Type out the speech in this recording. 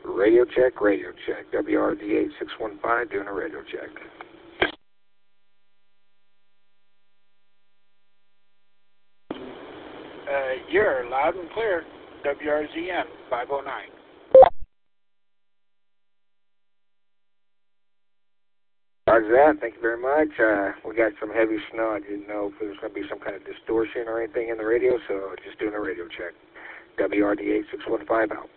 Radio check, radio check. WRD 8615 doing a radio check. You're loud and clear. WRZM 509. Roger that. Thank you very much. We got some heavy snow. I didn't know if there was going to be some kind of distortion or anything in the radio, so just doing a radio check. WRD 8615 out.